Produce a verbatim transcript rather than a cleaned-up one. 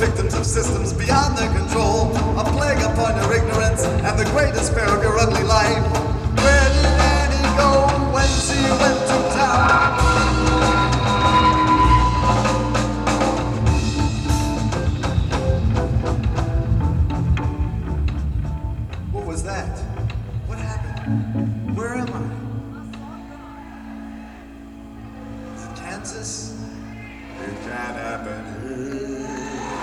victims of systems beyond their control, a plague upon your ignorance and the greatest fear of your ugly life.